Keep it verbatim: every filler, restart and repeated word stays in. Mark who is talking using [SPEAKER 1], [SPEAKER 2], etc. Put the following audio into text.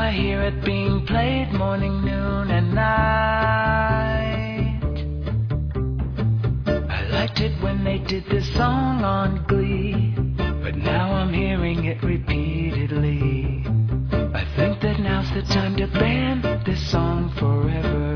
[SPEAKER 1] I hear it being played morning, noon, and night. I liked it when they did this song on Glee, but now I'm hearing it repeatedly. I think that now's the time to ban this song forever.